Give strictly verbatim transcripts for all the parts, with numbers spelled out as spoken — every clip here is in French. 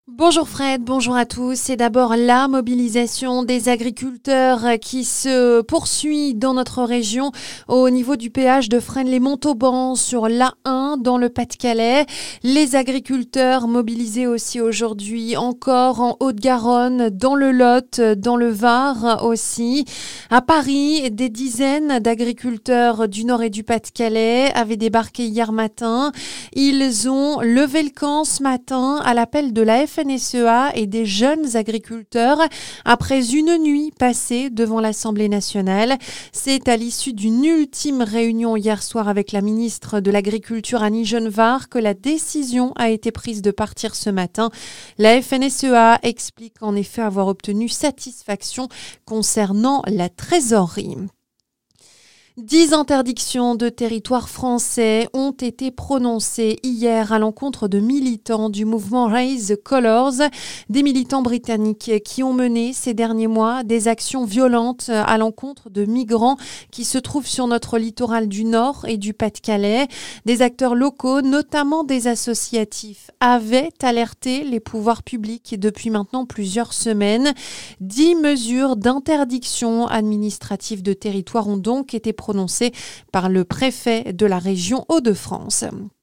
Bonjour Fred, bonjour à tous. C'est d'abord la mobilisation des agriculteurs qui se poursuit dans notre région au niveau du péage de Fresnes-lès-Montauban sur l'A un dans le Pas-de-Calais. Les agriculteurs mobilisés aussi aujourd'hui encore en Haute-Garonne, dans le Lot, dans le Var aussi. À Paris, des dizaines d'agriculteurs du Nord et du Pas-de-Calais avaient débarqué hier matin. Ils ont levé le camp ce matin à l'appel de la F N S E A et des jeunes agriculteurs après une nuit passée devant l'Assemblée nationale. C'est à l'issue d'une ultime réunion hier soir avec la ministre de l'Agriculture Annie Genevard que la décision a été prise de partir ce matin. La F N S E A explique en effet avoir obtenu satisfaction concernant la trésorerie. Dix interdictions de territoire français ont été prononcées hier à l'encontre de militants du mouvement Raise the Colours, des militants britanniques qui ont mené ces derniers mois des actions violentes à l'encontre de migrants qui se trouvent sur notre littoral du Nord et du Pas-de-Calais. Des acteurs locaux, notamment des associatifs, avaient alerté les pouvoirs publics depuis maintenant plusieurs semaines. Dix mesures d'interdiction administrative de territoire ont donc été prononcées prononcé par le préfet de la région Hauts-de-France.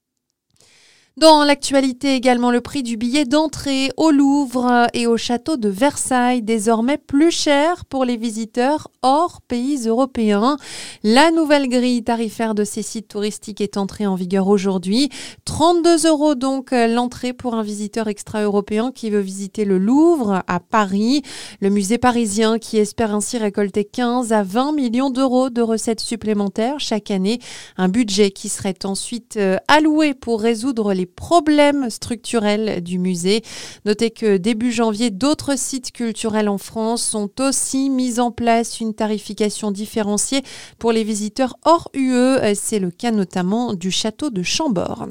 Dans l'actualité également, le prix du billet d'entrée au Louvre et au château de Versailles, désormais plus cher pour les visiteurs hors pays européens. La nouvelle grille tarifaire de ces sites touristiques est entrée en vigueur aujourd'hui. trente-deux euros donc l'entrée pour un visiteur extra-européen qui veut visiter le Louvre à Paris. Le musée parisien qui espère ainsi récolter quinze à vingt millions d'euros de recettes supplémentaires chaque année. Un budget qui serait ensuite alloué pour résoudre les problèmes structurels du musée. Notez que début janvier, d'autres sites culturels en France ont aussi mis en place une tarification différenciée pour les visiteurs hors U E. C'est le cas notamment du château de Chambord.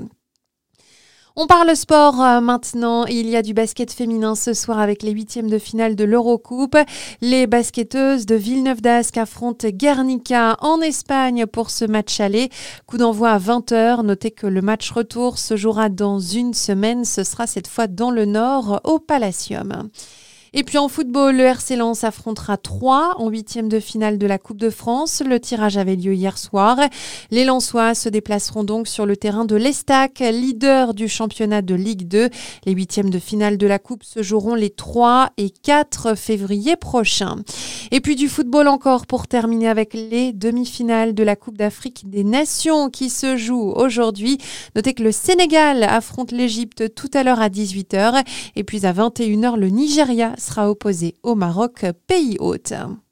On parle sport euh, maintenant. Il y a du basket féminin ce soir avec les huitièmes de finale de l'Eurocoupe. Les basketteuses de Villeneuve d'Ascq affrontent Guernica en Espagne pour ce match aller. Coup d'envoi à vingt heures. Notez que le match retour se jouera dans une semaine. Ce sera cette fois dans le Nord, au Palacium. Et puis en football, le R C Lens affrontera Troyes en huitième de finale de la Coupe de France. Le tirage avait lieu hier soir. Les Lensois se déplaceront donc sur le terrain de l'Estac, leader du championnat de Ligue deux. Les huitièmes de finale de la Coupe se joueront les trois et quatre février prochains. Et puis du football encore pour terminer avec les demi-finales de la Coupe d'Afrique des Nations qui se jouent aujourd'hui. Notez que le Sénégal affronte l'Égypte tout à l'heure à dix-huit heures et puis à vingt et une heures le Nigeria sera opposé au Maroc, pays hôte.